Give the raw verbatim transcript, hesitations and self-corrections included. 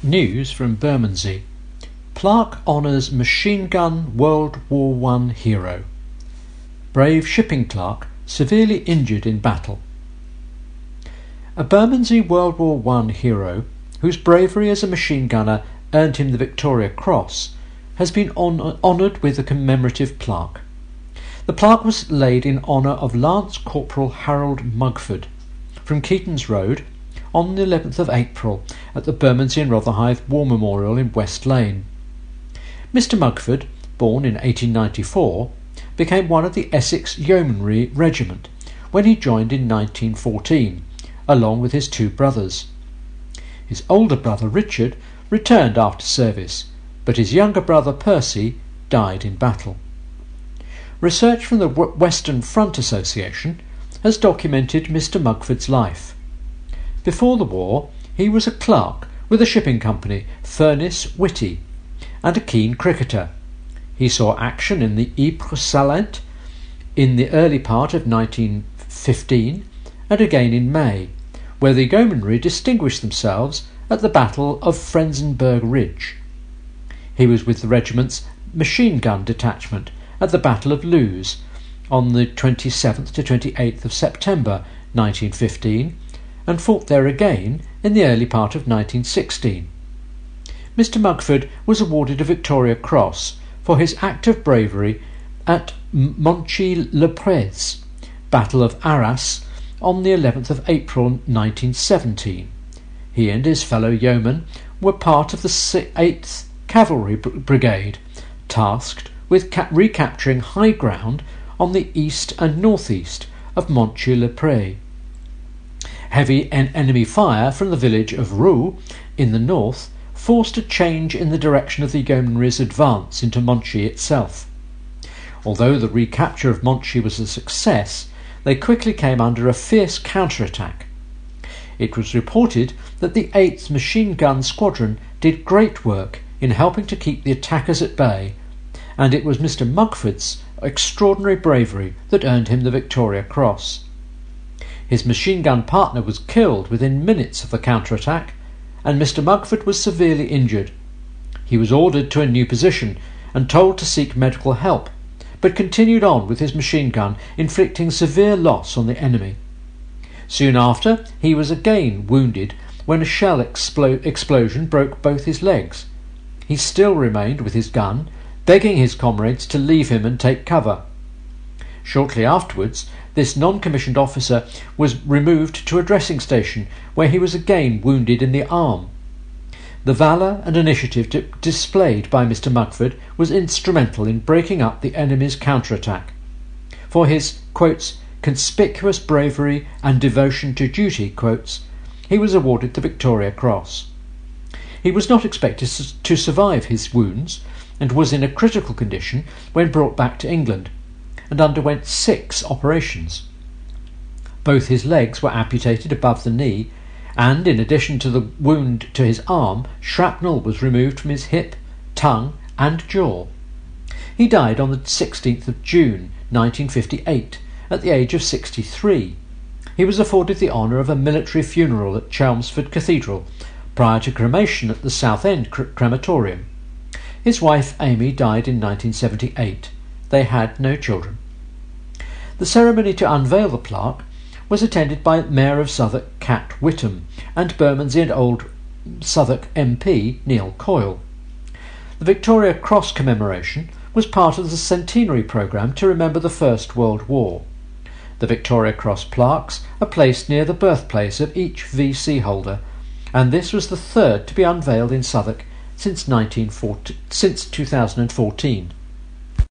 News from Bermondsey. Plaque honours machine gun World War One hero. Brave shipping clerk severely injured in battle. A Bermondsey World War One hero, whose bravery as a machine gunner earned him the Victoria Cross, has been hon- honoured with a commemorative plaque. The plaque was laid in honour of Lance Corporal Harold Mugford from Keaton's Road on the eleventh of April at the Bermondsey and Rotherhithe War Memorial in West Lane. Mister Mugford, born in eighteen ninety-four, became one of the Essex Yeomanry Regiment when he joined in nineteen fourteen, along with his two brothers. His older brother Richard returned after service, but his younger brother Percy died in battle. Research from the Western Front Association has documented Mister Mugford's life. Before the war, he was a clerk with a shipping company, Furniss Whitty, and a keen cricketer. He saw action in the Ypres Salient in the early part of nineteen fifteen and again in May, where the Yeomanry distinguished themselves at the Battle of Frenzenberg Ridge. He was with the regiment's machine gun detachment at the Battle of Loos on the twenty-seventh to twenty-eighth of September nineteen fifteen, and fought there again in the early part of nineteen sixteen. Mister Mugford was awarded a Victoria Cross for his act of bravery at Monchy-le-Prez, Battle of Arras, on the eleventh of April nineteen seventeen. He and his fellow yeomen were part of the eighth Cavalry Brigade, tasked with ca- recapturing high ground on the east and northeast of Monchy-le-Prez. Heavy en- enemy fire from the village of Roux in the north forced a change in the direction of the Yeomanry's advance into Monchy itself. Although the recapture of Monchy was a success, they quickly came under a fierce counter-attack. It was reported that the eighth Machine Gun Squadron did great work in helping to keep the attackers at bay, and it was Mister Mugford's extraordinary bravery that earned him the Victoria Cross. His machine gun partner was killed within minutes of the counter-attack, and Mister Mugford was severely injured. He was ordered to a new position and told to seek medical help, but continued on with his machine gun, inflicting severe loss on the enemy. Soon after, he was again wounded when a shell explo- explosion broke both his legs. He still remained with his gun, begging his comrades to leave him and take cover. Shortly afterwards, this non-commissioned officer was removed to a dressing station where he was again wounded in the arm. The valour and initiative d- displayed by Mister Mugford was instrumental in breaking up the enemy's counter-attack. For his, quotes, conspicuous bravery and devotion to duty, quotes, he was awarded the Victoria Cross. He was not expected to survive his wounds and was in a critical condition when brought back to England, and underwent six operations. Both his legs were amputated above the knee, and in addition to the wound to his arm, shrapnel was removed from his hip, tongue and jaw. He died on the sixteenth of June nineteen fifty-eight at the age of sixty-three. He was afforded the honour of a military funeral at Chelmsford Cathedral prior to cremation at the Southend cre- crematorium. His wife Amy died in nineteen seventy-eight. They had no children. The ceremony to unveil the plaque was attended by Mayor of Southwark Cat Whittam and Bermondsey and Old Southwark M P Neil Coyle. The Victoria Cross commemoration was part of the centenary programme to remember the First World War. The Victoria Cross plaques are placed near the birthplace of each V C holder, and this was the third to be unveiled in Southwark since nineteen forty, since two thousand fourteen.